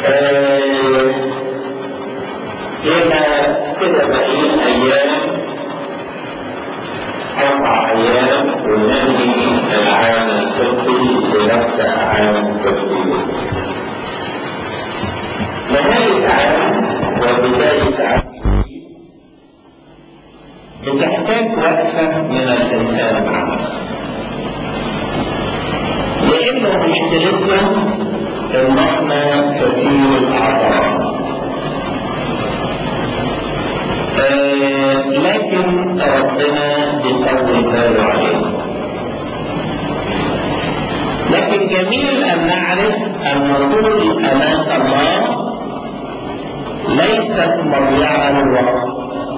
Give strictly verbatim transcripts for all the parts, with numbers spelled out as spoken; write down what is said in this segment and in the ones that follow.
إلى كده باقيين أيام أربع أيام وننهي العام القبطي ونبدأ عام قبطي. نهاية عام وبداية عام بتحتاج وقفة من الإنسان مع نفسه، لأنه مشكلتنا إن إحنا كثير الأعضاء، آه لكن ربنا بيطول باله علينا. لكن جميل أن نعرف أن طول أمانة الله ليست مضيعة للوقت،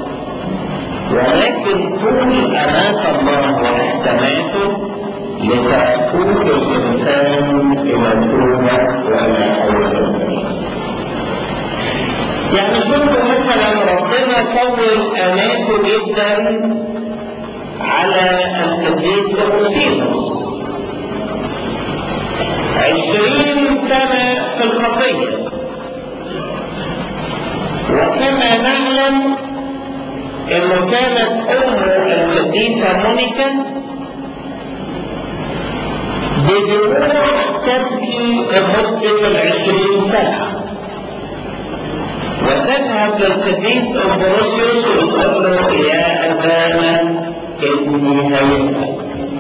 ولكن طول أمانة الله وإحساناته لتقود الإنسان إلى التوبة وإلى حول الله. يعني شوفوا مثلا ربنا طول أمانته جدا على القديس أغسطينوس عشرين سنة في الخطية، وكما نعلم انه كانت امه القديسة مونيكا بدموع تبكي لمدة العشرين سنة، وتذهب للقديس أمبروسيوس وتقول له يا أبانا ابني هيموت،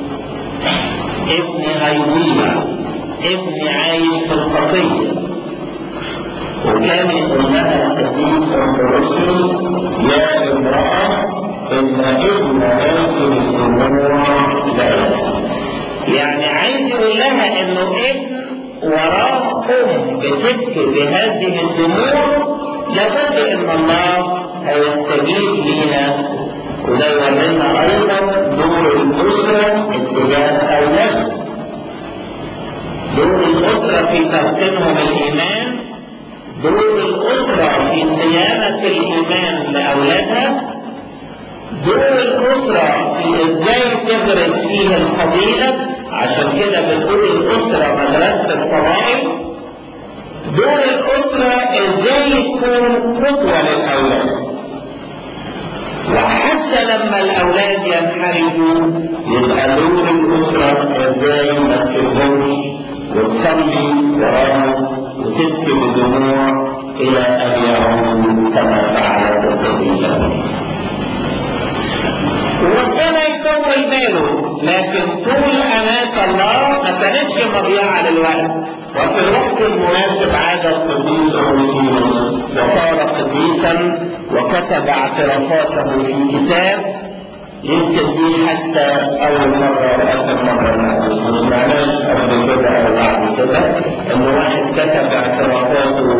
ابني هيضيع، ابني عايش في الخطية. وكان يقول لها القديس أمبروسيوس يا امرأة إن ابن هذه الأمور لا، يعني عايز يقول لها إنه ابن وراه أم بتبكي بهذه الدموع، لابد إن الله هيستجيب لينا. وده يورينا أيضا دور الأسرة اتجاه أولادها، دور الأسرة في تلقينهم الإيمان، دور الأسرة في صيانة الإيمان لأولادها، دور الأسرة في إزاي تغرس فيه الفضيلة، عشان كده بنقول الأسرة مدرسة الفضائل. دور الأسرة إزاي تكون قدوة للأولاد، وحتى لما الأولاد ينحرفوا يبقى دور الأسرة إزاي ما تسيبهمش وتصلي وراهم وتبكي بدموع إلى أن يعودوا كما فعلت القديسة. وربنا يطول باله، لكن طول أمانة الله ما كانتش مضيعة للوقت، وفي الوقت المناسب عاد القديس أغسطينوس وصار قديسا وكتب اعترافاته في كتاب. يمكن دي حتى أول مرة وآخر مرة ما سمعناش قبل كده أو بعد كده إن واحد كتب اعترافاته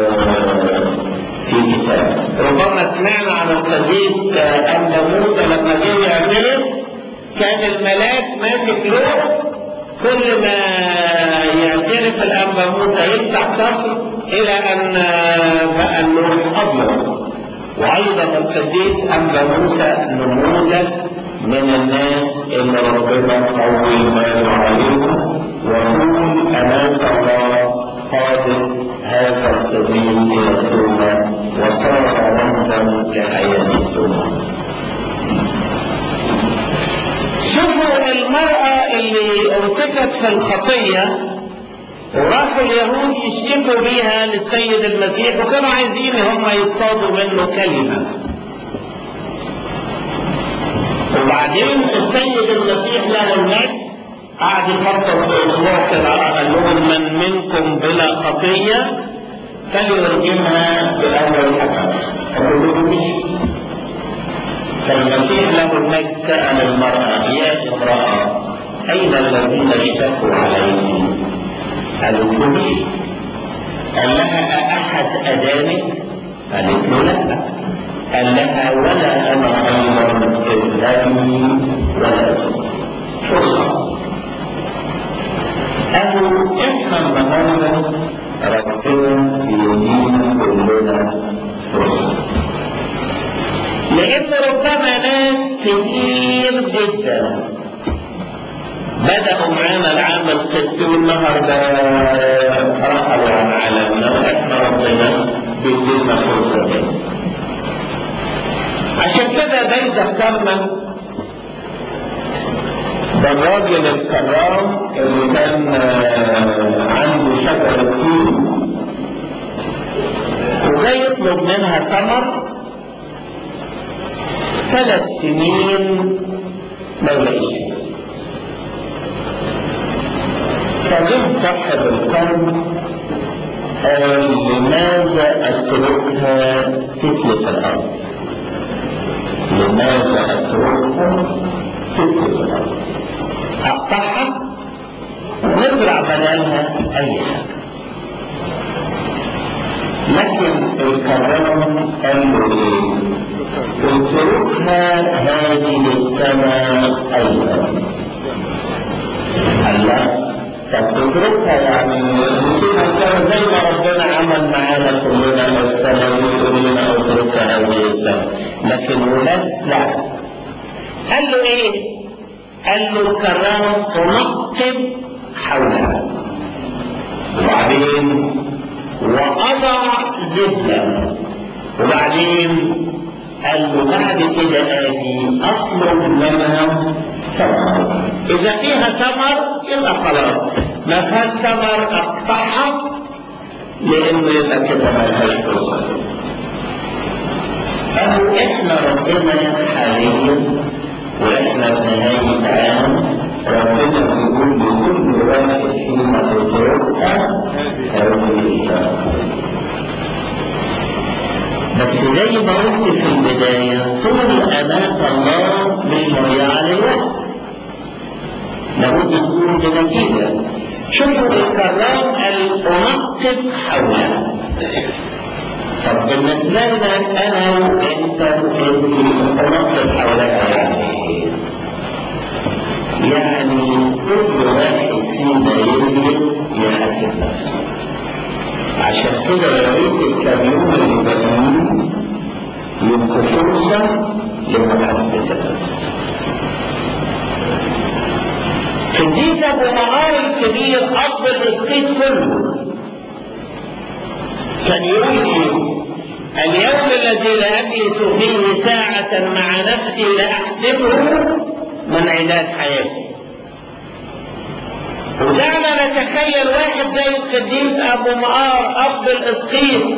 في كتاب. ربما سمعنا عن القديس أنبا موسى لما جه يعمله كان الملاك ماسك له، كل ما يعترف الأنبا موسى يفتح سطر إلى أن بقى اللوح أبيض. وأيضا القديس أنبا موسى نموذج من الناس اللي ربنا طول باله عليهم، وطول أمانة الله قادت هذا القديس إلى التوبة وصار رمزا لحياة التوبة. شوفوا المرأة اللي امسكت في الخطية وراحوا اليهود يشتكوا بيها للسيد المسيح، وكانوا عايزين هم يصطادوا منه كلمة. وبعدين السيد المسيح له المجد قعد يفكر في اسبوع كده، قال لهم من منكم بلا خطية فليرجمها بأول حجر. قالوا له مش. فالمسيح له المجد سأل المرأة يا امرأة أين الذين اشتكوا عليك؟ قالوا له مش. قال لها أحد أدانك؟ قالت له لا. قال لها ولا أنا أيضا إذني ولا فرصة. قالوا إحنا النهارده ربنا يدينا كلنا فرصة، لأن ربما ناس كتير جدا بدأوا معانا العام القبطي والنهارده رحلوا عن عالمنا، واحنا ذكرنا ده الراجل الكرام اللي كان عنده شجرة تين وجاي يطلب منها ثمر ثلاث سنين ما يلاقيش. فجه صاحب الكرم قال لماذا اتركها تتلف الارض؟ لماذا اتركها تتلف الارض؟ اقطعها ونزرع بدلها اي حاجه. لكن الكرم قال له ايه؟ اتركها هذه السنه ايضا. قال لا، طب تتركها يعني نسيبها السنه زي ما ربنا عمل معانا كلنا السنه ويقول لنا اتركها هذه السنه. لكن ولاد لا. قال له ايه؟ قال له الكرام انقب حولها وبعدين واضع زبده وبعدين قال له بعد كده اجي اطلب منها ثمر. اذا فيها ثمر يبقى خلاص، ما فيهاش ثمر اقطعها لانه يبقى كده ما لهاش فرصه. قالوا احنا ربنا حاليا واحنا في نهايه عام ربنا بيقول لكل واحد فينا اتركها هذه السنه. بس زي ما قلت في البداية طول أمانة الله مش مضيعة للوقت، لابد تكون بنتيجة. شوفوا الكرام قال أنقب حولها. طب بالنسبة لنا أنا وأنت وأنت أنقب حولها يعني إيه؟ يعني كل واحد فينا يجلس يحاسب نفسه. عشان كده يا ريت الكاميون اللي باقيين يبقوا فرصه لمحاسبه النفس. قديس ابو معار الكبير اب القسيس كله كان يقول ايه؟ اليوم الذي لا اجلس فيه ساعه مع نفسي لاحسبه من علاج حياتي. ودعنا نتخيل واحد زي القديس ابو معار اب القسيس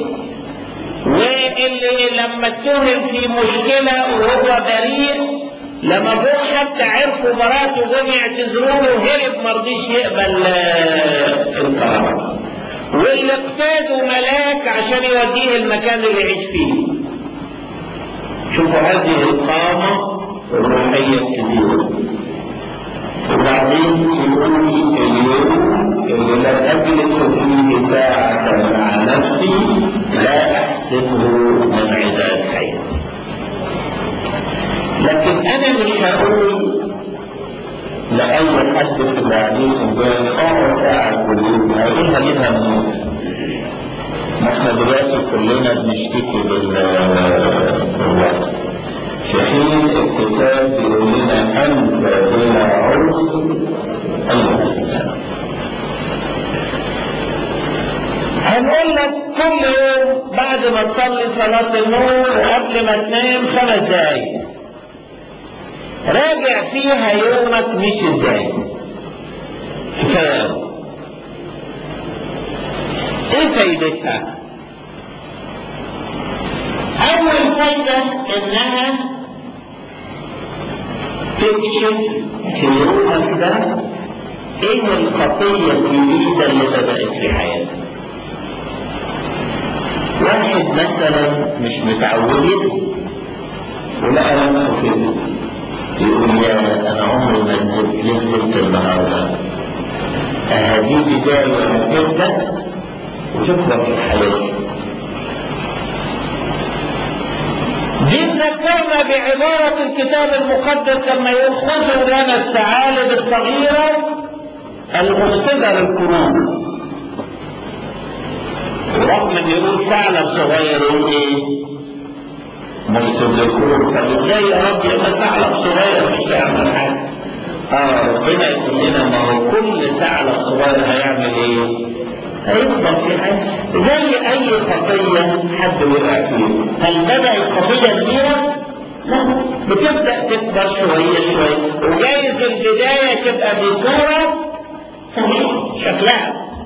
واللي لما اتهم في مشكله وهو بريء لما جم حتى عرفوا براءته جم يعتذروا له هرب ما رضيش يقبل القرار، واللي اقتادوا ملاك عشان يوديه المكان اللي يعيش فيه. شوفوا هذه القامه الروحيه الكبيره. وبعدين يقول اليوم اللي لا اجلس فيه ساعة مع نفسي لا احسبه من عداد حياتي. لكن انا مش هقول لأي حد في العليم بين اه ساعة كل يوم هقولها لها منين؟ ما احنا دلوقتي كلنا بنشتكي بالوقت، في حين الكتاب بيقول لنا انت بلا عرس ايها الانسان. هنقول لك كل يوم بعد ما تصلي صلاه النور وقبل ما تنام خمس دقايق راجع فيها يومك مش ازاي. كفايه. ايه فايدتها؟ اول فايده انها تكشف في يومك ده ايه الخطيه الجديده اللي بدات في حياتك. واحد مثلا مش متعود يكذب ولقى نفسه كذب يقول يا انا عمري ما كذبت، ليه كذبت النهارده؟ هذه بدايه من تبدا وتكبر في حياتي. دي تذكرنا بعبارة الكتاب المقدس لما يأخذوا لنا الثعالب الصغيرة المختبر الكروب. ورغم ان يقول ثعلب صغير يقول ايه؟ مختبر الكروب. طب ازاي يا رب يبقى ثعلب صغير مش هيعمل حاجة؟ اه ربنا يقول لنا ما هو كل ثعلب صغير هيعمل ايه؟ هيفضل في حاجة زي أي خطية حد وقع فيها. هل بدأت خطية كبيرة؟ لا، بتبدأ تكبر شوية شوية، وجايز البداية تبقى بصورة شكلها.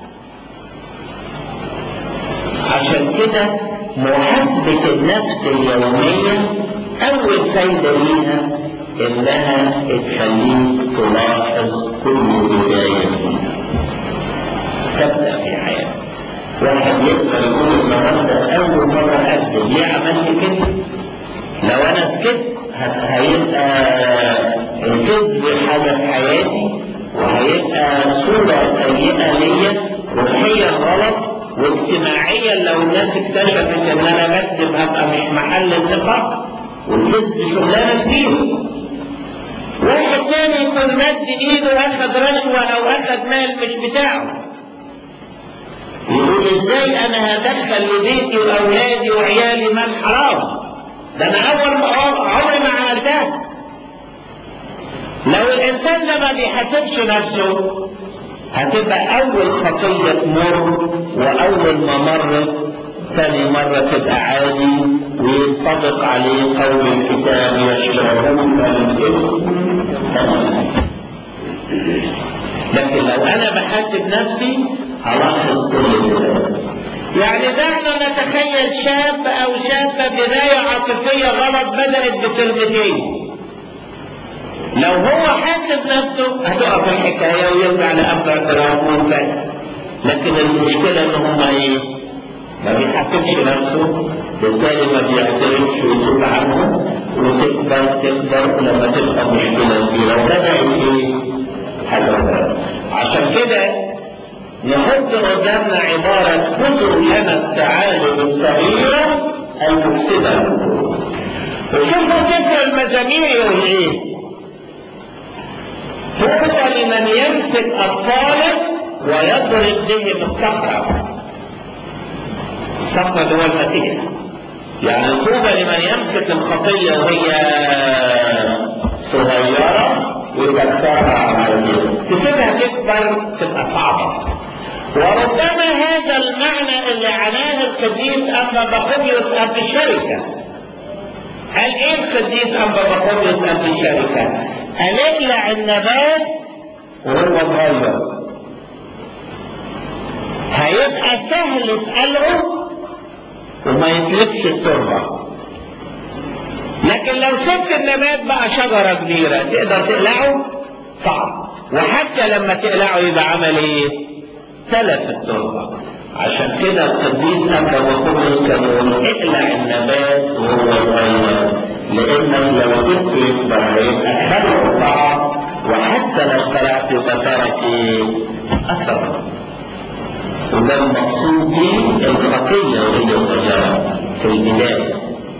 عشان كده محاسبة النفس اليومية أول فايدة ليها إنها تخليك تلاحظ كل بداية فيها تبدأ في حياتك. واحد يقدر يقول النهارده أول مرة أكذب، ليه عملت كده؟ لو أنا سكت هيبقى الكذب حاجة في حياتي، وهيبقى صورة سيئة ليا، روحيا غلط، واجتماعيا لو الناس اكتشفت ان انا بكذب هبقى مش محل ثقة، والكذب شغلانة كبيرة. واحد تاني يكون مد ايده واخد رشوة او اخد مال مش بتاعه، يقول ازاي انا هدخل لبيتي واولادي وعيالي مال حرام؟ ده انا اول عمري ما عملتها. لو الانسان ده ما بيحاسبش نفسه هتبقى اول خطية تمر، واول ما مرت ثاني مرة تبقى عادي، وينطبق عليه قول الكتاب يشربون الاثم ثمنا. لكن لو انا بحاسب نفسي هلاحظ كل ذلك. يعني دعنا نتخيل شاب او شابة بداية عاطفية غلط بدأت بكلمتين، لو هو حاسب نفسه هتقف الحكاية ويرجع لأب اعتراف وانتهى. لكن المشكلة ان هم ايه؟ ما بيحاسبش نفسه، بالتالي ما بيعترفش ويتوب عنه، وتكبر تكبر لما تبقى مشكلة كبيرة وبدأت ايه؟ حاجة. عشان كده نحط قدامنا عبارة خذوا لنا الثعالب الصغيرة المفسدة. وشوفوا سفر المزامير يقول ايه؟ طوبى لمن يمسك الطالب ويضرب بهم الصخرة. الصخرة اللي هو المسيح. يعني طوبى لمن يمسك الخطية وهي صغيرة ويكسرها على كده، تسيبها تكبر تبقى صعبة. وربما هذا المعنى اللي عناه القديس أنبا بخوميوس قبل الشركة. قال ايه القديس أنبا بخوميوس قبل الشركة؟ قال اقلع النبات وهو صغير، هيبقى سهل تقلعه وما يتلفش التربة. لكن لو سبت النبات بقى شجرة كبيرة تقدر تقلعه؟ صعب. وحتى لما تقلعه يبقى عمل ايه؟ تلف التربة. عشان كده القديس أنبا بخوميوس كان يقول اقلع النبات وهو صغير، لأنك لو سبت يكبر هيبقى خلقه صعب، وحتى لو طلعت بطرك أثر. وده المقصود به الخطية وهي صغيرة في البداية.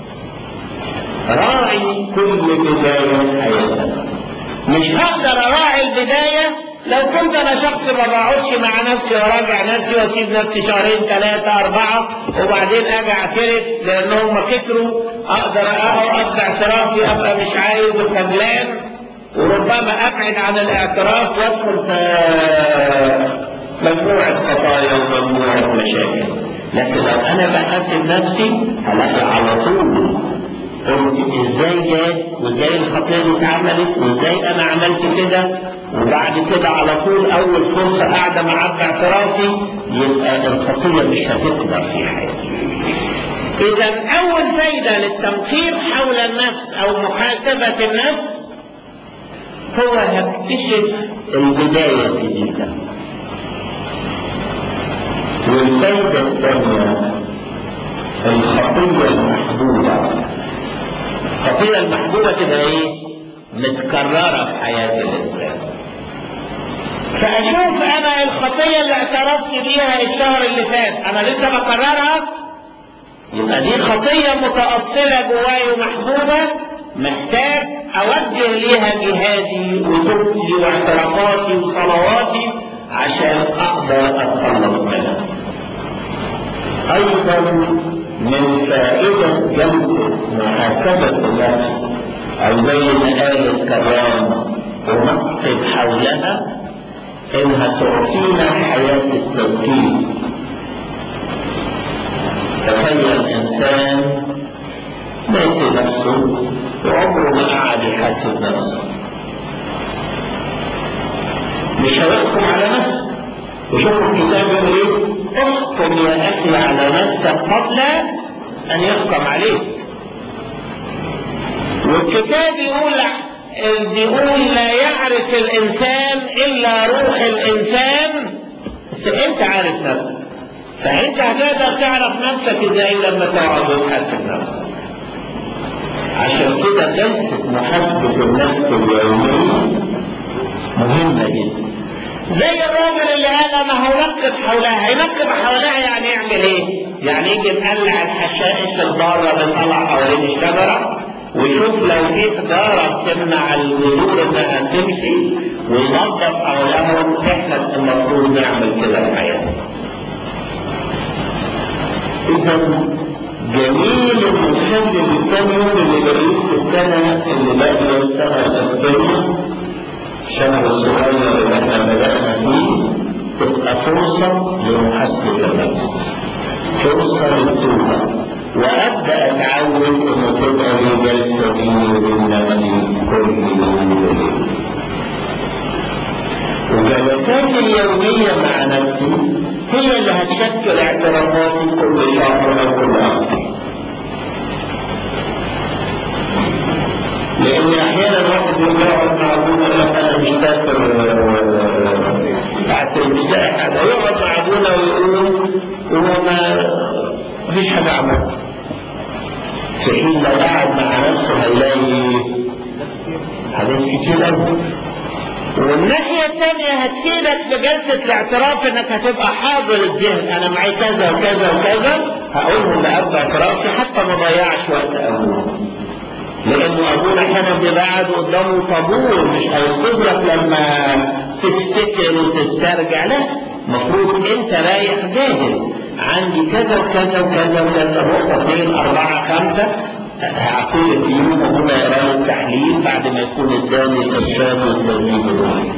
راعي كل بداية حياتك. مش هقدر اراعي البداية لو كنت انا شخص ما بقعدش مع نفسي وراجع نفسي واسيب نفسي شهرين ثلاثة اربعة وبعدين اجي اعترف لانهم كتروا، اقدر اقعد اعترافي ابقى مش عايز وخجلان، وربما ابعد عن الاعتراف وادخل في مجموعة خطايا ومجموعة مشاكل. لكن لو انا بحاسب نفسي هلاقي على طول قلت ازاي جات وازاي الخطيه دي اتعملت وازاي انا عملت كده، وبعد كده على طول اول فرصه قاعده مع اعترافي يبقى الخطيه مش هتكبر في حياتي. اذا اول فايده للتنقيب حول النفس او محاسبه النفس هو هكتشف البدايه الجديده. والفايده الثانيه الخطيه المحبوبه. الخطيئة المحبوبة تبقى ايه؟ متكررة في حياة الإنسان. فأشوف أنا الخطية اللي اعترفت بيها الشهر اللي فات أنا لسه بكررها، يبقى دي خطية متأصلة جواي ومحبوبة، محتاج أوجه ليها جهادي وتوبتي واعترافاتي وصلواتي عشان أقدر أتخلص منها. أيضا من فائدة جلسة محاسبة النفس أو زي ما قال الكرام ونقف حولها إنها تعطينا حياة التوكيل. تخيل إنسان ناسي نفسه وعمره ما قعد يحاسب نفسه. مش هيحكم على نفسه. وشوف الكتاب يقول ايه؟ احكم يا اخي على نفسك قبل ان يحكم عليك. والكتاب يقول يقول لا يعرف الانسان الا روح الانسان. انت عارف نفسك، فانت هتقدر تعرف نفسك ازاي لما تقعد وتحاسب نفسك. عشان كده جلسة محاسبة النفس اليومية مهمة جدا. زي الراجل اللي قال انا هنقب حولها. هينقب حولها يعني يعمل ايه؟ يعني يجي مقلع الحشائش الضارة اللي طالعة حوالين الشجرة ويشوف لو في حجارة تمنع الجذور انها تمشي وينظف حولهم. احنا المفروض نعمل كده في حياتنا. اذا جميل المخلي الكام يوم اللي بقيت في السنة اللي باقية السنة الثانية الشهر الصغير اللي احنا بدأنا فيه تبقى فرصة لمحاسبة النفس، فرصة للتوبة، وأبدأ أتعود إنه تبقى لي جلسة بيني وبين نفسي كل يوم وليلة. وجلساتي اليومية مع نفسي هي اللي هتشكل اعترافاتي كل شهر أو كل أسبوع. لأن أحيانا الواحد يقعد مع أبونا يقول لك أنا مش فاكر ساعة مش لاقي حاجة، يقعد مع أبونا ويقول هو ما مفيش حاجة عملها. في حين لو قعد مع نفسه هيلاقي حاجات كتير أوي. والناحية الثانية هتفيدك في جلسة الاعتراف انك هتبقى حاضر الذهن. انا معي كذا وكذا وكذا هقولهم لأب اعترافي حتى ما ضيعش وقت ابونا. لانه ابونا احيانا بيبقى قاعد قدامه طابور مش هيصيب لك لما تفتكر وتسترجع. لا، المفروض انت رايح جاهز. عندي كذا وكذا وكذا وكذا نقطة اثنين اربعة خمسة هعطيه في يوم ابونا يقرا التحليل بعد ما يكون اداني الارشاد والتدريب الروحي.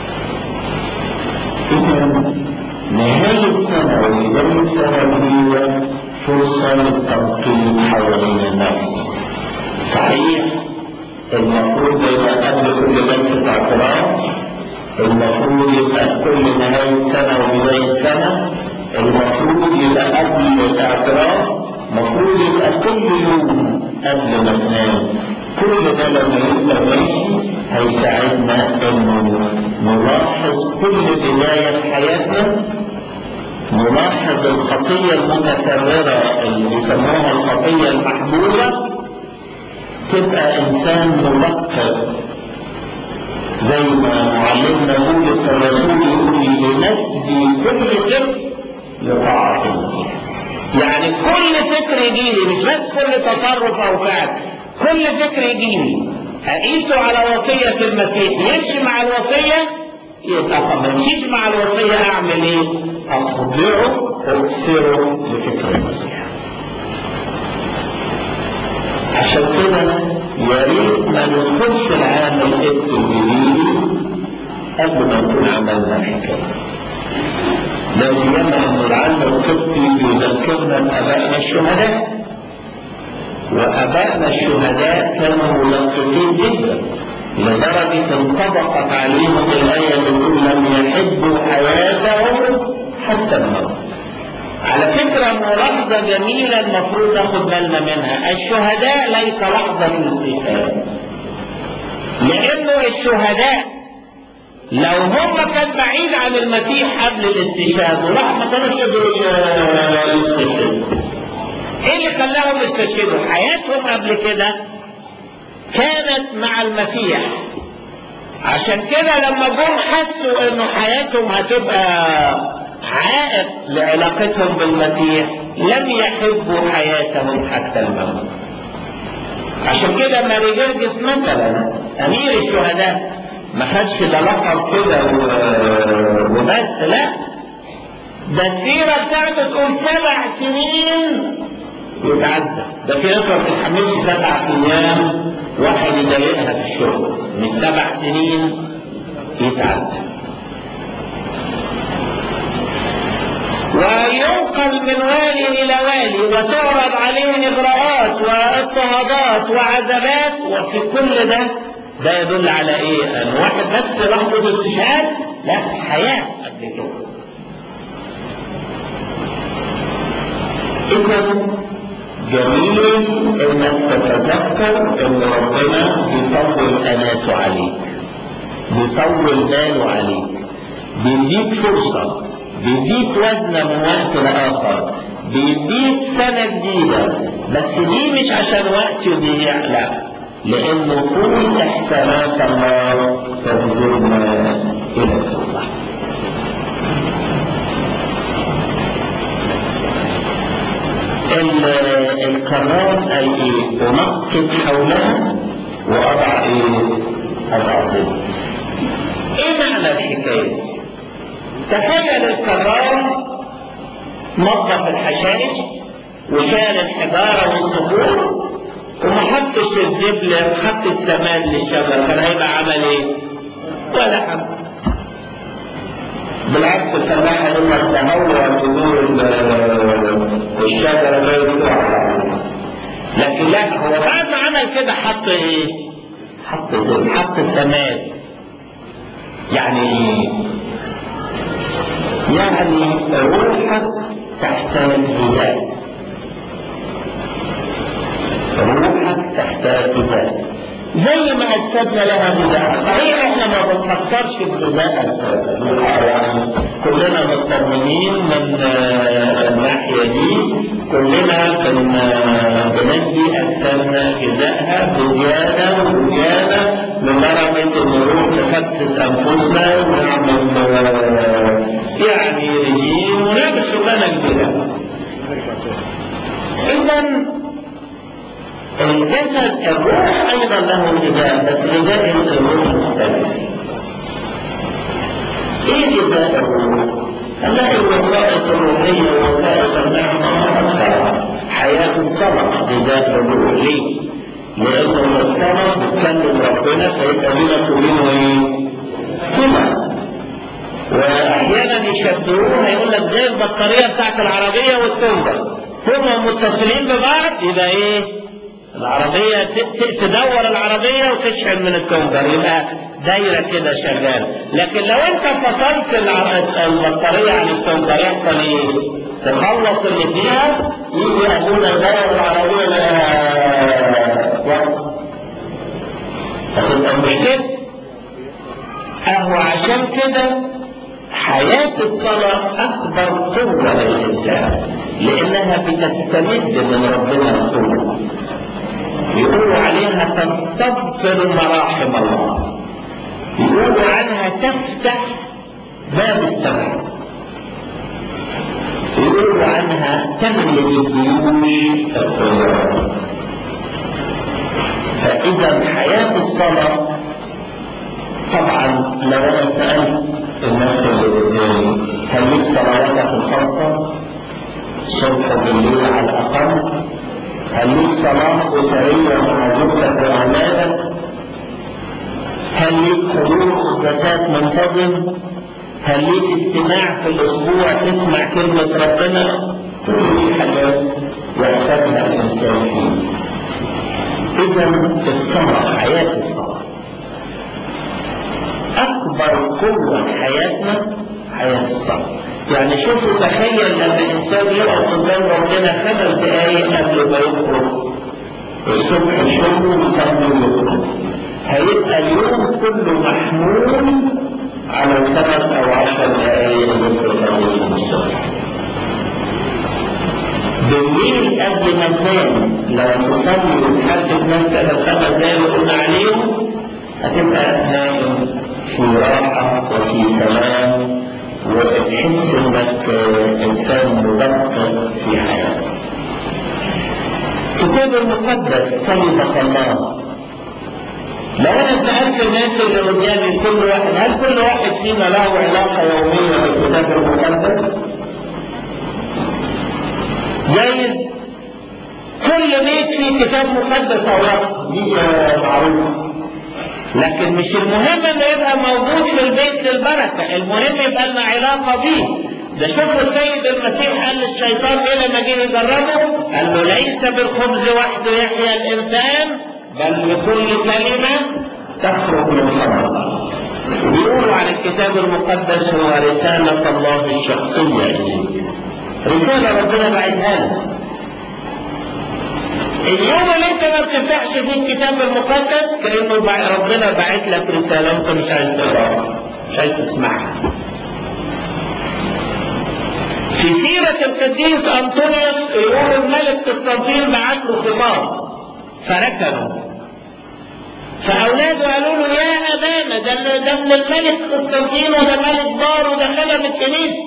اذا نهاية سنة وبداية سنة جديدة فرصة للتنقيب حوالين النفس. صحيح المفروض يبقى قبل كل جلسة اعتراف، المفروض يبقى كل نهاية سنة وبداية سنة، المفروض يبقى قبل الاعتراف، المفروض يبقى كل يوم قبل ما ننام. كل ده لما يبقى ماشي هيساعدنا انه نلاحظ كل بداية في حياتنا، نلاحظ الخطية المتكررة اللي بيسموها الخطية المحبوبة، تبقى انسان ملقب زي ما معلمنا بولس الرسول يقول لنسبي كل فكر لطاعة المسيح. يعني كل فكر يجيلي، مش بس كل تصرف او فعل، كل فكر يجيلي اقيسه على وصية المسيح، يمشي مع الوصية يبقى ما يمشيش مع الوصية اعمل ايه؟ اخضعه اكثره لفكر المسيح. عشان كده يا ريت ما ندخلش العام القبط الجديد قبل ما نكون عملنا الحكايه. لا سيما ان العام القبطي يذكرنا بابائنا الشهداء، وابائنا الشهداء كانوا ملقبين جدا لدرجه انطبقت عليهم الايه اللي تقول لم يحبوا حياتهم حتى الموت. على فكرة ملاحظة جميلة المفروض ناخد بالنا منها، الشهداء ليس لحظة الاستشهاد، لأنه الشهداء لو هم كان بعيد عن المسيح قبل الاستشهاد وراح ما كانوش يقدروا يستشهدوا. ايه اللي خلاهم يستشهدوا؟ حياتهم قبل كده كانت مع المسيح. عشان كده لما جم حسوا انه حياتهم هتبقى عائق لعلاقتهم بالمسيح لم يحبوا حياتهم حتى الموت. عشان كده ماري جرجس مثلا امير الشهداء ما خدش ده لقب كده وبس، لا، ده السيره بتاعته تقول سبع سنين يتعذب. ده في ناس ما بتتحملش سبع ايام واحد يضايقها في الشغل، من سبع سنين يتعذب. وينقل من والي إلى والي وتعرض عليه إغراءات واضطهادات وعذابات، وفي كل ده ده يدل على إيه؟ أن واحد بس لحظة استشهاد؟ لا، حياة قبل كده. إذا جميل إنك تتذكر إن ربنا بيطول أناته عليك، بيطول باله عليك، بيديك فرصة، بيديك وزنة من وقت لآخر، بيديك سنة جديدة، بس دي مش عشان وقت يضيع، لا، لأنه طول إحسانات الله تجذبنا إلى التوبة. الكرام أي إيه؟ أنقب حولها وأضع إيه؟ أضع ضد. إيه معنى الحكاية؟ تخيل الكرام نظف الحشائش وشال الحجارة والصخور وما حطش الزبل وحط السماد للشجر، كان هيبقى عمل ايه؟ ولا حاجة. بالعكس الفلاح يقول لك ده هو جذور الشجرة ما يطلع، لكن لا، هو بعد ما عمل كده حط ايه؟ حط زبل، حط سماد. يعني يعني روحك تحتاج غذاء، روحك تحتاج غذاء زي ما اجسادنا لها غذاء. صحيح احنا ما بنفكرش بغذاء اجسادنا، يعني كلنا مطمئنين من الناحيه دي، كلنا بندي اجسادنا غذائها بزياده وزياده لدرجه ان نروح نخسس انفسنا ونعمل يعني رجيم ونعمل شغلانه كبيره. اذا الجسد الروح ايضا له غذاء، بس غذاء الروح مختلف. ايه غذاء الروح؟ هنلاقي الوسائط الروحيه ووسائط النعمه اكثر. حياه الصلاه غذاء الروح. ليه؟ لان الصلاه بتكلم ربنا فيبقى بينك وبينه ايه؟ صله. واحيانا يشبهوها يقول لك زي البطاريه بتاعت العربيه والكمبر، هما متصلين ببعض، يبقى ايه؟ العربية تدور العربية وتشحن من الكمبر، يبقى دايرة كده شغالة. لكن لو انت فصلت البطارية عن الكمبر يحصل ايه؟ تخلص اللي فيها، يجي ابونا يدور العربية لها وقت، فتبقى مشكلة. اهو عشان كده حياة الصلاة أكبر قوة للإنسان، لأنها بتستمد من ربنا القوة. يقولوا عليها تستغفر مراحم الله، يقولوا عنها تفتح باب السماء، يقولوا عنها تغلب الجيوش الصغيرة. فإذا حياة الصلاة طبعا لو أنا سألت الناس اللي قدامي هل ليك صلواتك الخاصة الصبح وبالليل على الأقل؟ هل ليك صلاة أسرية مع زوجتك وأولادك؟ هل ليك حضور قداسات منتظم؟ هل ليك اجتماع في الأسبوع تسمع كلمة ربنا؟ كل دي حاجات يحتاجها الإنسان فيه. إذا الصلاة، حياة الصلاة أكبر قوة حياتنا حياة الصلاة. يعني شوفوا، تخيل لما الإنسان يقف قدام ربنا خمس دقايق قبل ما يخرج الصبح الشغل ويصلي ويخرج، هيبقى اليوم كله محمول على الخمس أو عشر دقايق اللي تصليهم الصبح. بالليل قبل ما تنام لو تصلي وتحدد نفسك الخمس دقايق اللي قلنا عليهم، هتبقى نايم في راحة وفي سلام، وتحس انك انسان مدقق في حياتك. الكتاب المقدس كلمة الله. لو انا سألت الناس اللي قدامي كل واحد، هل كل واحد فينا له علاقة يومية بالكتاب المقدس؟ جيد. كل بيت فيه كتاب مقدس او لا، دي معروفة. لكن مش المهم انه يبقى موجود في البيت للبركة، المهم يبقى لنا علاقة بيه. ده شوفوا السيد المسيح قال للشيطان ايه لما جه يجربه؟ قال له ليس بالخبز وحده يحيا الانسان بل بكل كلمه تخرج من فم الله. بيقولوا عن الكتاب المقدس هو رساله الله الشخصيه اليك، رساله ربنا بعتها لك. اليوم اللي انت ما بتفتحش فيه الكتاب المقدس كانه ربنا باعت لك رساله انت مش عايز تقراها، مش عايز تسمعها. في سيرة القديس أنطونيوس يقول الملك قسطنطين بعت له خطاب فركنوا، فأولاده قالوا له يا أبانا ده ده من الملك قسطنطين وده ملك بار وده خدم الكنيسة.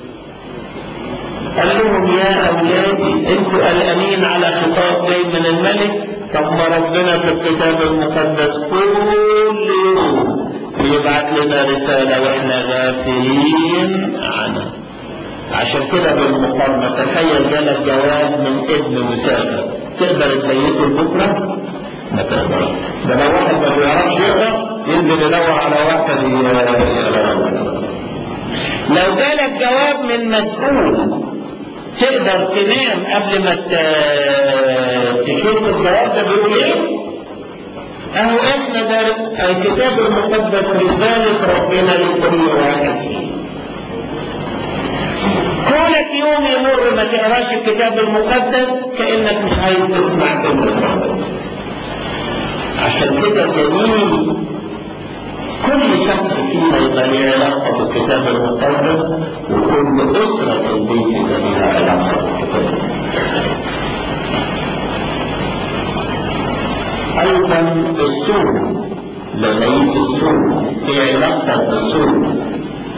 قال لهم يا أولادي انتوا قلقانين على خطاب جاي من الملك؟ طب ما ربنا في الكتاب المقدس كل يوم بيبعت لنا رسالة واحنا غافلين عنها. عشان كده بالمقارنة تخيل جالك جواب من ابن مسافر، تقدر تبيته لبكره؟ ما تقدرش. ده لو واحد ما بيعرفش يقرا ينزل يدور على واحد يقرا. لو جالك جواب من مسؤول تقدر تنام قبل ما تشوف الجواب ده بيقول ايه؟ اهو احنا ده الكتاب المقدس رسالة ربنا لكل واحد فينا. كونك يوم يمر ما تقراش الكتاب المقدس كأنك مش عايز تسمع كلمة ربنا. عشان كده جميل كل شخص فينا يبقى له علاقة بالكتاب المقدس، وكل أسرة في البيت يبقى لها علاقة بالكتاب المقدس. أيضا الصوم، لما يجي الصوم هي علاقة بالصوم.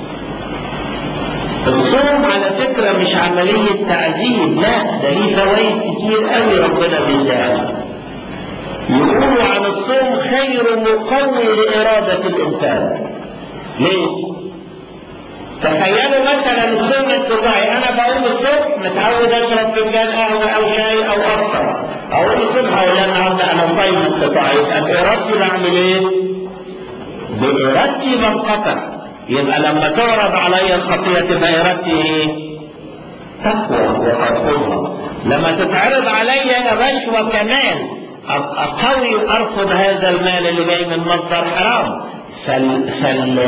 الصوم على فكرة مش عملية تعذيب، لا ده ليه فوائد كتير قوي ربنا بيديها. يقولوا عن الصوم خير مقوي لإرادة الإنسان. ليه؟ تخيلوا مثلا الصوم الطبيعي، أنا بقوم الصبح متعود أشرب فنجان قهوة أو شاي أو أفطر، أقوم الصبح أقول النهارده أنا صايم انقطاعي، يبقى بإرادتي بعمل إيه؟ بإرادتي بنقطع. يبقى لما تعرض علي الخطيئة تبقى إرادتي إيه؟ تقوى وترفضها. لما تتعرض علي رشوة كمان أبقى قوي وأرفض هذا المال اللي جاي من مصدر حرام. فال... فال...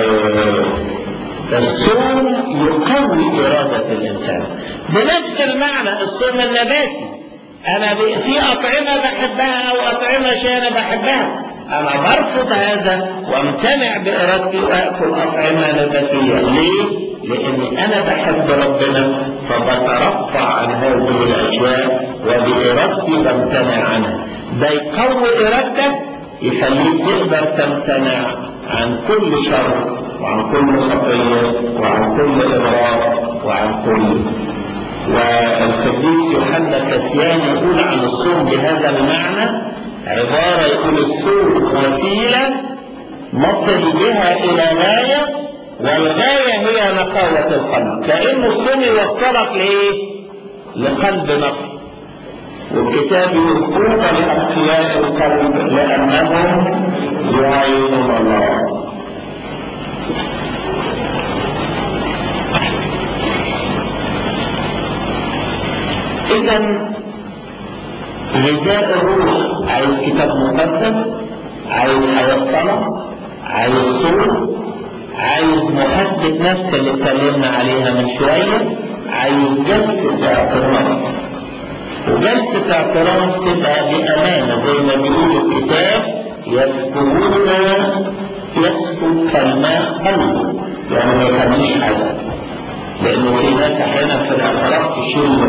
الصوم يقوي إرادة الإنسان. بنفس المعنى الصوم النباتي، أنا في أطعمة بحبها أو أطعمة شيء أنا بحبها، أنا برفض هذا وامتنع بإرادتي وأكل أطعمة نباتية. ليه؟ لأني أنا بحب ربنا فبترفع عن هذه الأشياء وبإرادتي بمتنع عنها. ده يقوي إرادتك يخليك تقدر تمتنع عن كل شر وعن كل خطية وعن كل إغراء وعن كل. والقديس يوحنا كاسيان يقول عن الصوم بهذا المعنى عبارة، يقول الصوم وسيلة نصل بها إلى غاية، والغاية هي نقاوة القلب. كأن الصوم يوصلك لإيه؟ لقلب نقي. والكتاب يقول طوبى لأنقياء القلب لأنهم يعينون الله. إذا غذاء الروح عايز كتاب مقدس، عايز حياة صلاة، عايز صوم، عايز محاسبة نفس اللي اتكلمنا عليها من شوية، عايز جلسة اعتراف. وجلسة اعتراف تبقى بأمانة زي ما بيقول الكتاب يسكبون يسكب كالماء قلبه، يعني ما يخليش حاجة. لأنه في ناس أحيانا في الاعتراف تشيل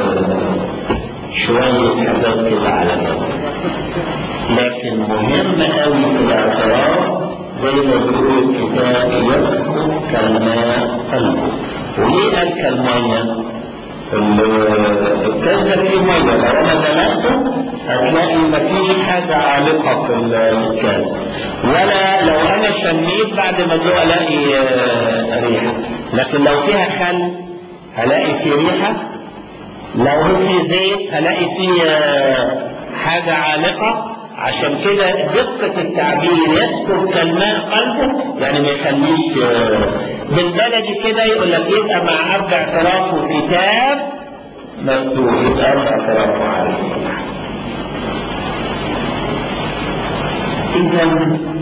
شوية حاجات كده على جنب، لكن مهم قوي في الاعتراف زي ما بيقول الكتاب يسكب كالماء قلبه. وليه قال كالمية؟ الكاس ده فيه مية، لو انا دلقته هتلاقي مفيش حاجة عالقة في الكاس، ولا لو انا شميت بعد ما ادوق الاقي ريحة. لكن لو فيها خل هلاقي فيه ريحة، لو في زيت هلاقي فيه حاجة عالقة. عشان كده دقة التعبير يسكب كالماء قلبه، يعني ما يخليش بالبلدي كده يقول لك يبقى مع اب اعترافه كتاب مفتوح، يبقى اب اعترافه عليه. اذا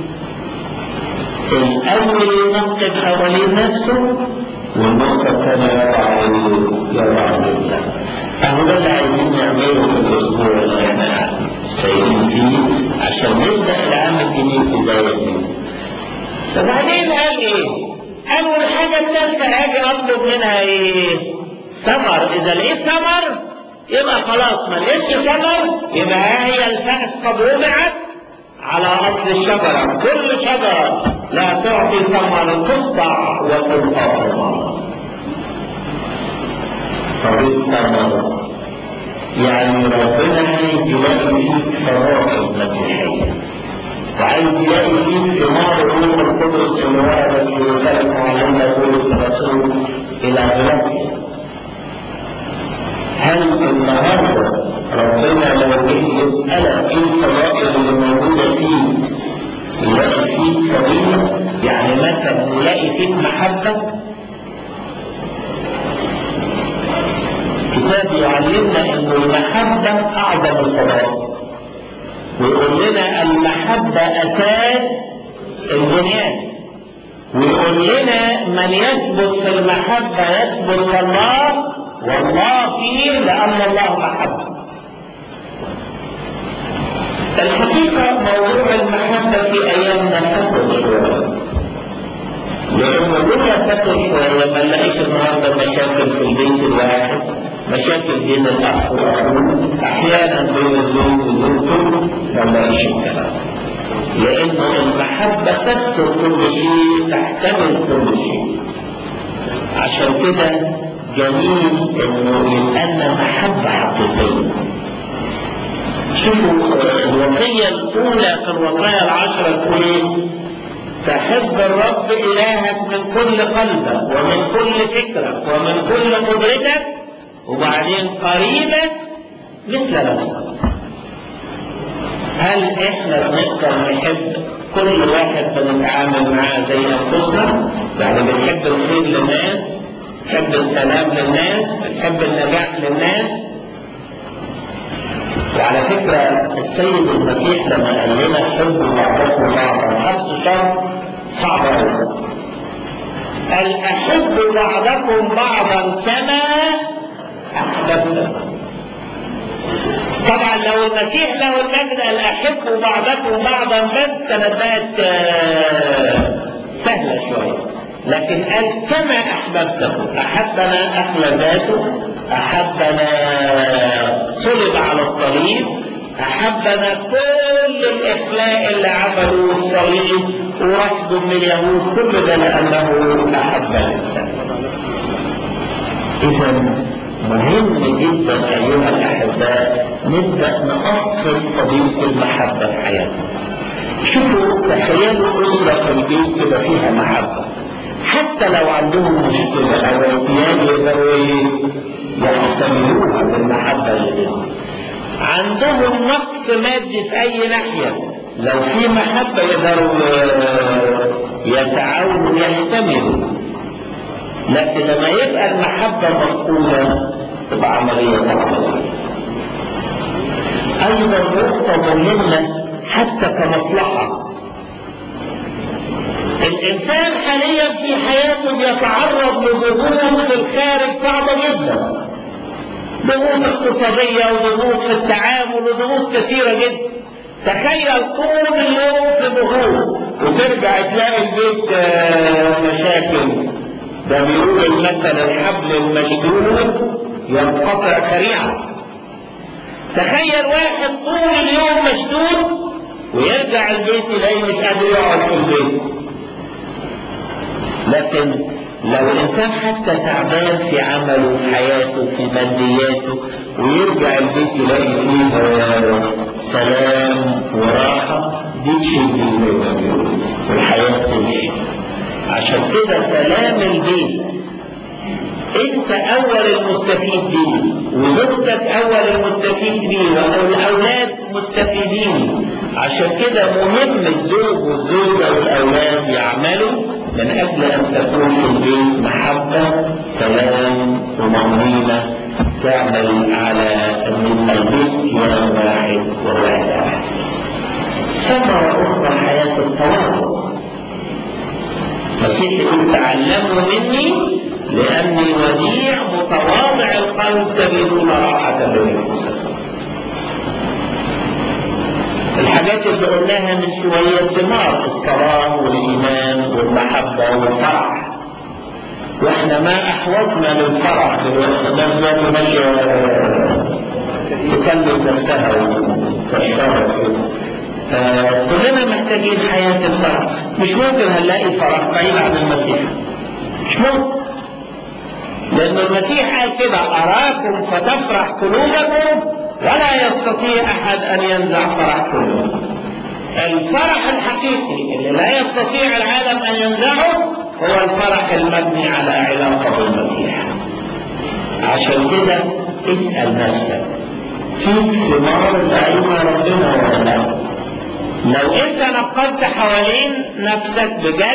الاول ينقب حوالين نفسه، والنقطه الثانيه يضع يضع لله. اهو ده اللي عايزين نعمله في الاسبوع اللي احنا سايقين فيه عشان نبدا العام الجديد بدايه جديده. وبعدين قال ايه؟ قال والحاجه الثالثه اجي اطلب منها ايه؟ ثمر. اذا لقيت ثمر يبقى خلاص، ما لقيتش ثمر يبقى هي الفأس قد وضعت على اصل الشجره. كل شجره لا تعطي ثمر تقطع وتلقى ثمر. طب الثمر يعني ربنا عايز يلاقي فيك ثمار المسيحيه، وعايز يلاقي فيك ثمار الروح القدس اللي ورد في رساله معلمنا بولس الرسول الى غلاطيا. هل النهارده ربنا لو جه يسالك ايه الفضائل اللي موجوده فيك يلاقي فيك فضيله؟ يعني مثلا يلاقي فيك محبه. الكتاب يعلمنا ان المحبه اعظم الفضائل، ويقول لنا المحبه اساس البنيان، ويقول لنا من يثبت في المحبه يثبت في الله والله فيه لان الله محبه. الحقيقه موضوع المحبه في ايامنا فتره شويه، لانه لولا فتره شويه ما نلاقيش النهارده مشاكل في البيت الواحد، مشاكل بين الاخ واخوه، احيانا بين الزوج وزوجته، ما نلاقيش الكلام، لانه المحبه تستر كل شيء، تحتمل كل شيء. عشان كده جميل انه يبقى لنا محبه حقيقيه. شوفوا الوصيه الاولى في الوصايا العشره تقول ايه؟ تحب الرب الهك من كل قلبك ومن كل فكرك ومن كل قدرتك، وبعدين قريبك مثل نفسك. هل احنا بنقدر نحب كل واحد بنتعامل معاه زي انفسنا؟ يعني بنحب الخير للناس، بنحب السلام للناس، بنحب النجاح للناس. وعلى فكره السيد المسيح لما قال لنا حبوا بعضكم بعضا حط شرط صعب قوي، قال احبوا بعضكم بعضا كما احببتم. طبعا لو المسيح له المجد قال احبوا بعضكم بعضا بس كانت بقت سهله شويه، لكن قال كما احببتم. احبنا اخلى ذاته، احبنا صلب على الصليب، احبنا كل الاخلاء اللي عملوا الصليب ورفض من اليهود، كل ده لانه احب الانسان. اذا مهم جدا ايها الاحباء نبدا نأصل قضيه المحبه في حياتنا. شوفوا تخيلوا اسره في البيت كده فيها محبه، حتى لو عندهم مشكله او احتياج يقدروا يحتملوها بالمحبه اللي بينهم. عندهم نقص مادي في اي ناحيه، لو في محبه يقدروا يتعاونوا يحتملوا. لكن لما يبقى المحبه مفقوده تبقى عمليه صعبه. ايضا نقطه مهمه حتى كمصلحه، الانسان حاليا في حياته بيتعرض لضغوط في الخارج صعبه جدا، ضغوط اقتصاديه وضغوط في التعامل وضغوط كثيره جدا. تخيل طول اليوم في ضغوط وترجع تلاقي البيت مشاكل. ده بيقول المثل الحبل المشدود ينقطع سريعا. تخيل واحد طول اليوم مشدود ويرجع البيت يلاقيه مش قادر يقعد في البيت. لكن لو الانسان حتى تعبان في عمله في حياته في مادياته ويرجع البيت يلاقي فيه سلام وراحه، دي تشد والحياه تمشي. عشان كده سلام البيت انت اول المستفيد بيه، وزوجتك اول المستفيد بيه، والاولاد مستفيدين. عشان كده مهم الزوج والزوجه والاولاد يعملوا من أجل أن تكون في البيت محبة، سلام، طمأنينة، تعمل على أن يبقى البيت يوم واحد ووعد واحد. ثمرة أخرى حياة التواضع. المسيح يقول تعلموا مني لأني وديع متواضع القلب تجدون راحة لنفوسكم. الحاجات اللي قلناها من شوية ثمار الصلاة والإيمان والمحبة والفرح. واحنا ما أحوجنا للفرح دلوقتي، الناس دلوقتي ماشية تكلم نفسها وتشتغل كده. كلنا محتاجين حياة الفرح. مش ممكن هنلاقي فرح بعيد عن المسيح، مش ممكن، لأن المسيح قال كده أراكم فتفرح قلوبكم ولا يستطيع أحد أن ينزع فرح قلوبكم. الفرح الحقيقي اللي لا يستطيع العالم أن ينزعه هو الفرح المبني على علاقة بالمسيح. عشان كده اسأل نفسك فيك ثمار العلم ربنا ولا لا؟ لو انت نقلت حوالين نفسك بجد،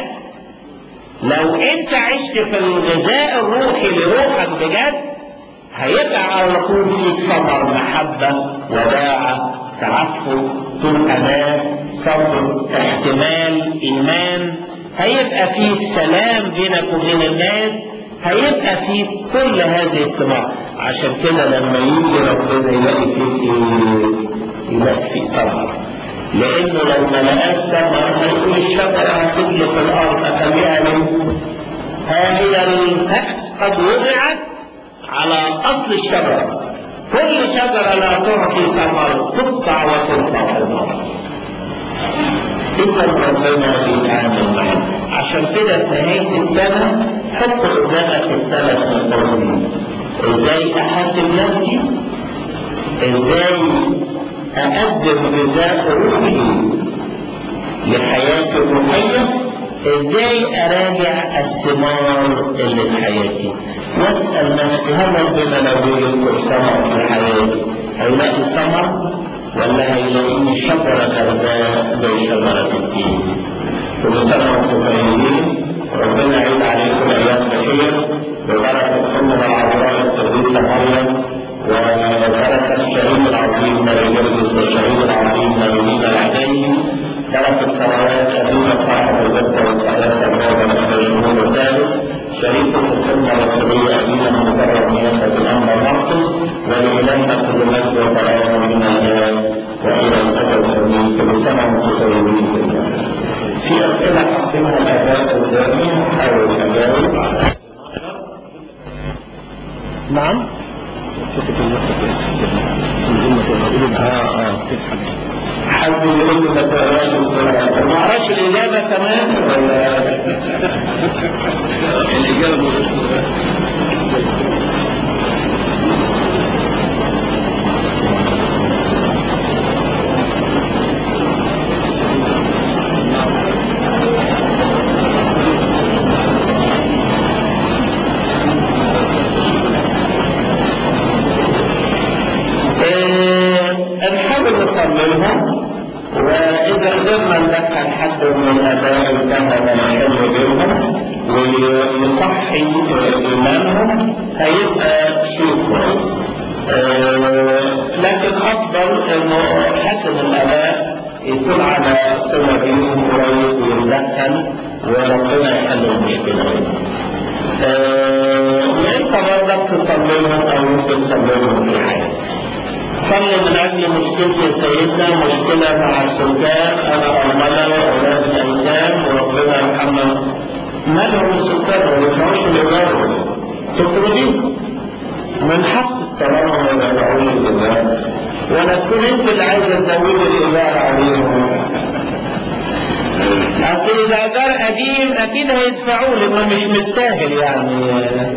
لو انت عشت في الغذاء الروحي لروحك بجد، هيبقى على طول فيك ثمر محبة، وداعة، تعفف، طول أمان، صبر، احتمال، إيمان. هيبقى فيك سلام بينك وبين الناس، هيبقى فيك كل هذه الثمار. عشان كده لما يجي ربنا يلاقي فيك ايه؟ يلاقي فيك ثمر. لأنه لو ما لقاش ثمر هيقول الشجرة هتجلي في الأرض أخليها منه. ها هي الفأس قد وضعت على أصل الشجرة، كل شجرة لا تعطي ثمر تقطع وتلقى في النار. إذا ربنا بيتعامل معنا. عشان كده في نهاية السنة حط قدامك الثلاث مقومات: إزاي أحاسب نفسي، إزاي أقدم غذاء روحي لحياتي الروحية، ازاي اراجع الثمار اللي في حياتي، واسال نفسي هل ربنا لو يذكر ثمر في حياتي هيلاقي ثمر ولا هيلاقيني شجره جرداء زي شجره التين؟ كل سنه وانتم طيبين، ربنا يعيد عليكم ايام بخير ببركه امنا العذراء القديسه مريم، وبركه الشهيد العظيم ماري جرجس والشهيد العظيم ماري العدي، بركة صلوات أبينا صاحب الذكر والقداسة البابا المشهور الثالث، شريكة الخدمة الرسولية أبينا المقرر نيافة الأنبا مرقس، ولإلهنا كل مجد وكرامة من الآن وإلى الأبد الآمين. كل سنة وأنتم طيبين بالله. في أسئلة حاطينها الآباء قدامي أحاول أجاوب. نعم؟ اه اه حد يقول لي ما تقراش القرآن، ما اقراش الإجابة كمان ولا الإجابة مش نحاول نصممهم، وإذا قدرنا ندخل حد من الآباء الكهنة نحل بينهم ويصحي إيمانهم هيبقى شيء كويس. لكن أفضل إنه حد من الآباء يكون على صلة بيهم قريب ويتدخل وربنا يحل المشكلة. وأنت برضك تصممهم أو ممكن تصممهم في حياتك. صلي من أجل مشكلة سيدنا، مشكلة مع السلطان، أنا أرملة وأولاد الأيتام وربنا يرحمنا. مالهم السلطان ما يدفعوش الإدارة، تطردين من حق طالما ما يدفعوش الإدارة، ولا تكون أنت اللي عايزة تزودي الإدارة عليهم. أصل إذا دار قديم أكيد هيدفعوا لي، ما مش مستاهل يعني.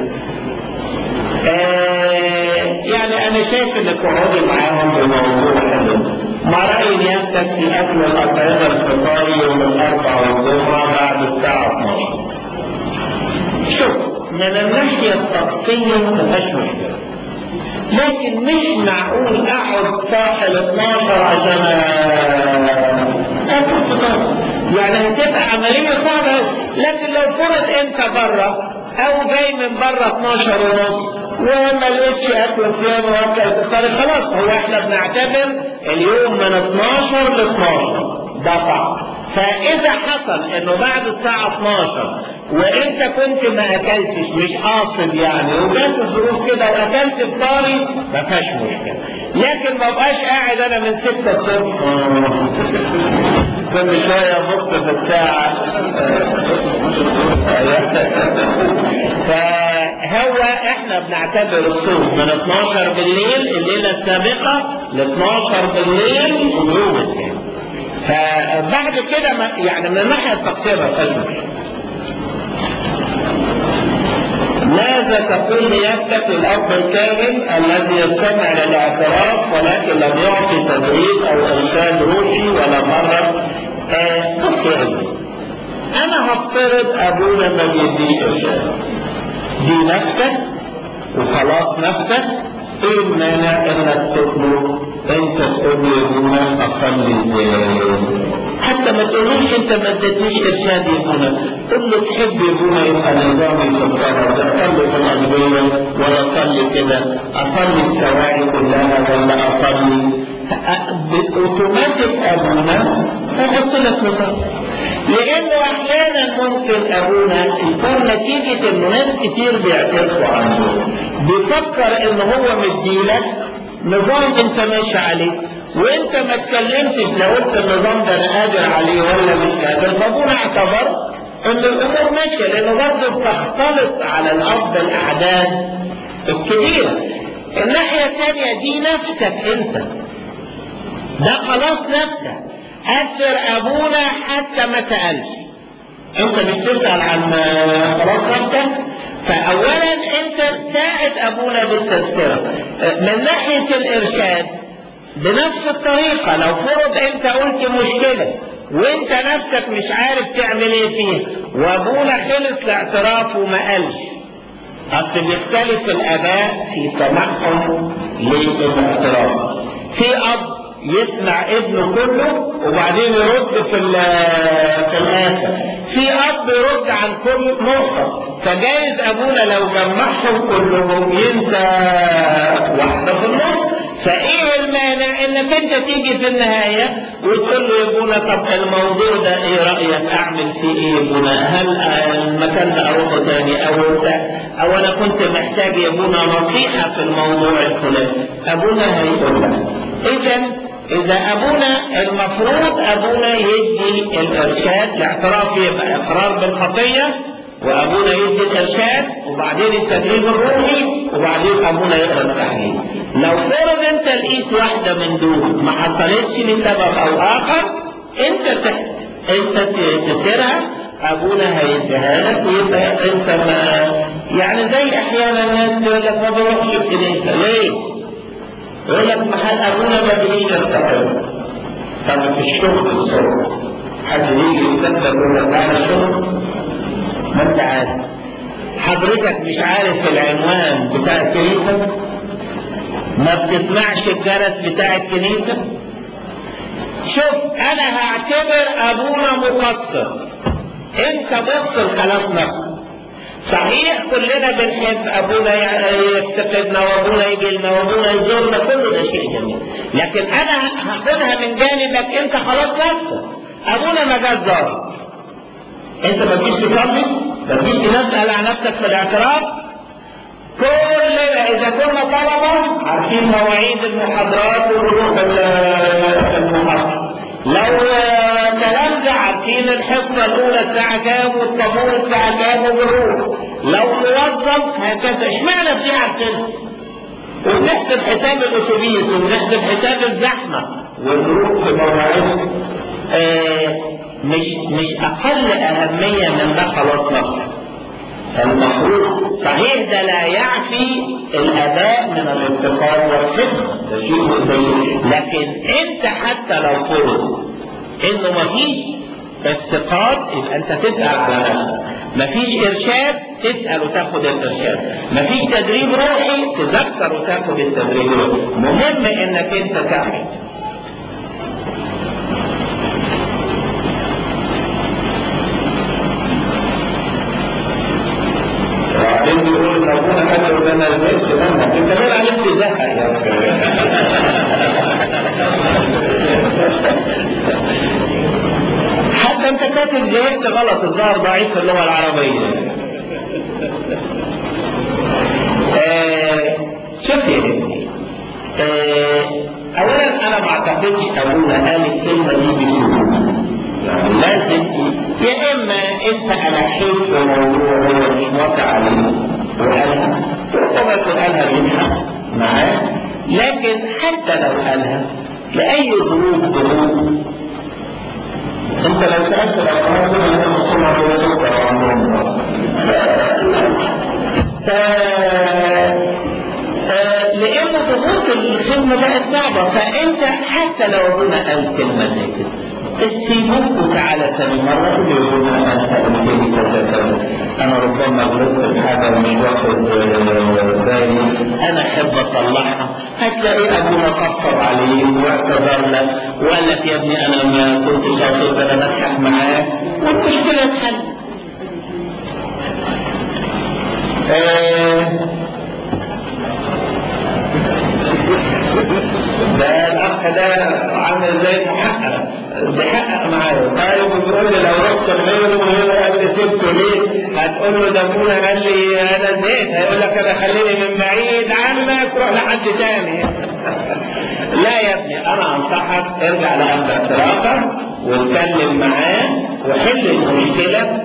آه يعني أنا شايف إنك تقعدي معاهم بموضوع حلو. ما رأي نيابتك في أكل الأطعمة الفطاري يوم الأربعاء والجمعة بعد الساعة اثناشر؟ شوف، من الناحية الطقسية ما فيهاش مشكلة، لكن مش معقول أقعد ساعة اثناشر عشان آكل فطار. يعني هتبقى عملية صعبة. لكن لو فرض انت بره او جاي من بره اتناشر ونص وما لقيتش اكل صيام واكل تختار، خلاص هو احنا بنعتبر اليوم من اتناشر ل اتناشر ده صعب. فاذا حصل انه بعد الساعة اتناشر وانت كنت ما اكلتش مش قاصد يعني وجات الظروف كده واكلت فطاري ما فيهاش مشكلة. لكن ما بقاش قاعد انا من ستة الصبح كل شوية ابص في الساعة. فهو احنا بنعتبر الصوم من اتناشر بالليل الليلة السابقة ل اتناشر بالليل اليوم الثاني. فبعد كده يعني من الناحية التقصيرة فشل. ماذا تقول ليبتك الأب الكامل الذي يستمع للاعتراف ولكن لم يعطي تدريب أو إرشاد روحي ولا مرة؟ آه بص يا ابني، أنا هفترض أبونا ما بيديش إرشاد، دي نفسك وخلاص نفسك. إيه المانع إنك تطلب أنت تقول لي ابونا أصلي إزاي؟ حتى ما تقولوش انت ما اديتنيش ارشاد يا ابونا، قول له تحب يا ابونا يبقى نظامي في الصلاه ده، اصلي في الادويه ولا اصلي كده، اصلي الشوارع كلها ولا اصلي اوتوماتيك ابونا هيحط لك نظام. لانه احيانا ممكن ابونا يكون نتيجه انه ناس كتير بيعترفوا عنه بيفكر ان هو مديلك نظام انت ماشي عليه وانت ما اتكلمتش لو قلت النظام ده انا قادر عليه ولا مش قادر، فابونا اعتبر ان الامور ماشيه لانه برضه بتختلط على الاب الاعداد الكبيره. الناحيه الثانيه دي نفسك انت، ده خلاص نفسك. اثر ابونا حتى ما سالش، انت مش تسال عن خلاص نفسك. فاولا انت ساعد ابونا بالتذكره. من ناحيه الارشاد بنفس الطريقة، لو فرض انت قلت مشكلة وانت نفسك مش عارف تعمل ايه فيها وابونا خلص الاعتراف وما قالش، اصل بيختلف الاباء في سماعهم للاعتراف. في اب يسمع ابنه كله وبعدين يرد في في الاخر، في اب يرد عن كل نقطة. فجايز ابونا لو جمعهم كلهم ينسى واحدة في النص. فايه المانع انك انت تيجي في النهاية وتقول له يا ابونا طب الموضوع ده ايه رأيك اعمل فيه ايه يا ابونا؟ هل المكان ده اروحه تاني او انت او انا كنت محتاج يا ابونا نصيحة في الموضوع الفلاني؟ ابونا هيقول لك. اذا اذا ابونا المفروض ابونا يدي الارشاد، الاعتراف يبقى اقرار بالخطية وابونا يدي الارشاد وبعدين التدريب الروحي وبعدين ابونا يقرا التحليل. لو فرض انت لقيت واحده من دول ما حصلتش لسبب او اخر، انت تح... انت تسيرها ابونا هيديها لك ويبقى انت ما يعني زي احيانا الناس يقول لك ما بروحش الكنيسه ليه؟ يقول لك محل ابونا ما بيجيش يستقر. طب في الشغل الصبح حد يجي يستقبل يقول لك تعالى الشغل؟ ما انت عارف. حضرتك مش عارف العنوان بتاع الكنيسة؟ ما بتسمعش الجرس بتاع الكنيسة؟ شوف انا هعتبر ابونا مقصر، انت بص لخلاص نفسك. صحيح كلنا بنحب ابونا يفتقدنا وابونا يجي لنا وابونا يزورنا، كله ده شيء جميل، لكن انا هاخدها من جانبك انت خلاص نفسك. ابونا ما جاش زارك، انت ما تجيش تصلي؟ ما تجيش تسال عن نفسك في الاعتراف؟ كلنا اذا كنا طلبه عارفين مواعيد المحاضرات ونروح المحاضره، لو تلامذه عارفين الحصه الاولى الساعه كام والطابور الساعه كام وبنروح، لو موظف هكذا. اشمعنى بنعمل كده؟ وبنحسب حساب الاتوبيس وبنحسب حساب الزحمه ونروح في مواعيد آه مش مش اقل اهميه من ده خلاص نفسه. فالمفروض صحيح ده لا يعفي الاباء من الافتقار والخدمه، ده شيء مهم، لكن انت حتى لو فرض انه مفيش افتقار يبقى انت تسال على نفسك، مفيش ارشاد تسال وتاخد الارشاد، مفيش تدريب روحي تذكر وتاخد التدريب الروحي. مهم انك انت تعمل. وبعدين بيقول ابونا قال له انا زهقت منك، انت مين عليك تزهق يا اخي؟ حتى انت كاتب زهقت غلط، الظاهر ضعيف في اللغه العربيه. آه شوف يا ابني، آه اولا انا ما اعتقدش ابونا قال الكلمه دي بسهوله، يعني لازم يا اما انت الحيت في موضوع هو مش موافق عليه وقالها، ربما يكون قالها يضحك معاه، لكن حتى لو قالها لاي ظروف ظروف انت لو سالت الابهات كلهم يقولوا على سكر وعندهم لان ضغوط الخدمه بقت صعبه، فانت حتى لو ابونا قال كلمه زي كده تسيبوك وتعالى ثاني مرة قول لي يقولون أنت قلت كذا كذا، أنا ربما غلطت في حاجة ومش واخد بالي، أنا أحب أصلحها. هتلاقي أبونا طبطب عليه واعتذر لك وقال لك يا ابني أنا ما كنتش قصدت، أنا بضحك معاك والمشكلة اتحلت. ده الأخ ده عامل زي محقق بيحقق معايا، طيب بيقول لي لو رحت غيره وهو قال لي سبته ليه؟ هتقول له ده ابونا قال لي انا زهقت، هيقول لك انا خليني من بعيد عنك روح لحد تاني. لا يا ابني، انا انصحك ارجع لأب اعترافك واتكلم معاه وحل المشكله،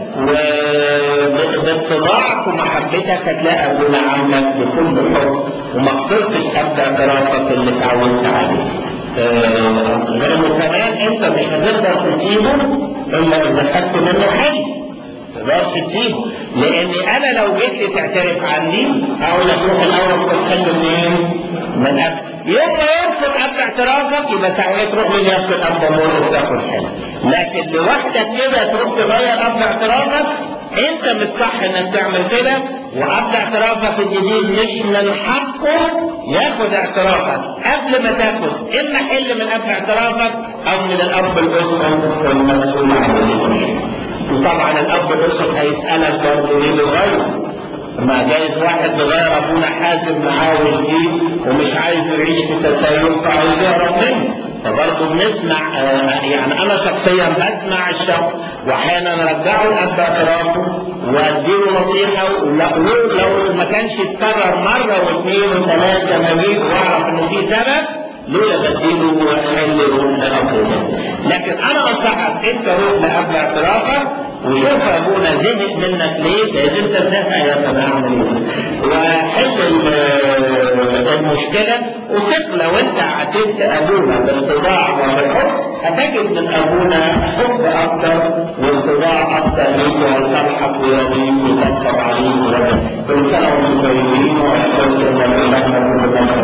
وباتباعك ومحبتك هتلاقي ابونا عاملك بكل حب وما خسرتش اب اعترافك اللي اتعودت عليه. لانه كمان انت مش هتقدر تسيبه الا اذا خدت منه حل، تقدرش تسيبه، لاني انا لو جيت لي تعترف عني اقول لك روح الاول خد حل منين؟ من اب. يوم ما يرفض اب اعترافك يبقى ساعتها تروح لنفس الاب مر وتاخد حل، لكن لوحدك كده تروح تغير اب اعترافك انت مش صح انك تعمل كده، واب اعترافك الجديد مش من حقه ياخد اعترافك قبل ما تاخد اما حل من اب اعترافك او من الاب الاسقف المسؤول عنه. وطبعا الاب الاسقف هيسالك برضه ليه بتغير؟ ما جايز واحد بغير ابونا حازم معاه وجديد ومش عايز يعيش في تسيب فعايز يهرب منه، فبرضه بنسمع آه يعني انا شخصيا بسمع الشخص واحيانا ارجعه لاب اعترافه واديله نصيحه، ولو لو ما كانش يتكرر مره واثنين وثلاثه ما جيت واعرف انه في سبب لولا بديله حل يروح لابوه. لكن انا انصحك انت روح لاب اعترافك وشوف ابونا زهق منك ليه، لان انت زهق يا ابني اعمل ايه؟ وحل المشكله وثق لو انت عاتبت ابونا باتضاع وبحب هتجد من ابونا حب اكتر واتضاع اكتر ليك ويصالحك ويرضيك ويطبطب عليك ويرضيك. كل سنه وانتم طيبين واشكرك ان الله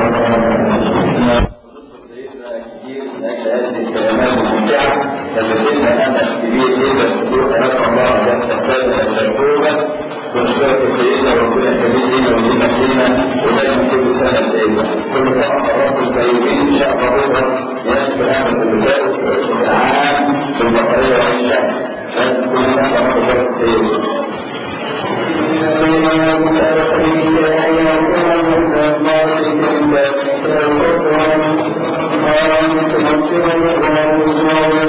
كتير من اجل هذه الكلمات الممتعه التي لنا امل كبير جدا تقول لك الله ان تحتاج الى التوبه ونشكرك سيدنا وربنا كريم لنا ولنا فينا ودائما كل سنه سيدنا كل سنه وحضراتكم طيبين ان شاء الله بكره يذكر احمد المدارس واسم العام في البطاريه والعشاء لازم كل سنه وحضراتكم طيبين. Thank you.